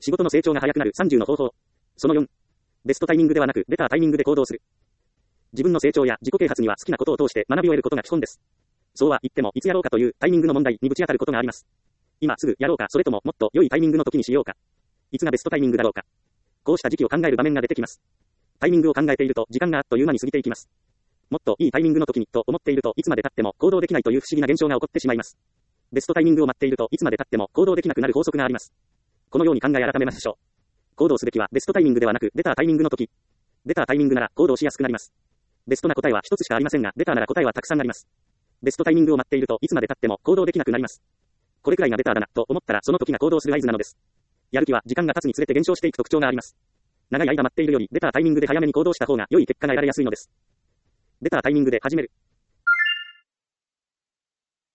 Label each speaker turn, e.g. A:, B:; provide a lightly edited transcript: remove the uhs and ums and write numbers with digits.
A: 仕事の成長が早くなる30の方法。その4。ベストタイミングではなく、ベタータイミングで行動する。自分の成長や自己啓発には好きなことを通して学びを得ることが基本です。そうは言っても、いつやろうかというタイミングの問題にぶち当たることがあります。今すぐやろうか、それとももっと良いタイミングの時にしようか。いつがベストタイミングだろうか。こうした時期を考える場面が出てきます。タイミングを考えていると時間があっという間に過ぎていきます。もっといいタイミングの時にと思っているといつまで経っても行動できないという不思議な現象が起こってしまいます。ベストタイミングを待っているといつまで経っても行動できなくなる法則があります。このように考え改めましょう。行動すべきはベストタイミングではなくベタータイミングの時。ベタータイミングなら行動しやすくなります。ベストな答えは一つしかありませんが、ベターなら答えはたくさんあります。ベストタイミングを待っているといつまで経っても行動できなくなります。これくらいがベターだなと思ったらその時が行動する合図なのです。やる気は時間が経つにつれて減少していく特徴があります。長い間待っているよりベタータイミングで早めに行動した方が良い結果が得られやすいのです。ベタータイミングで始める。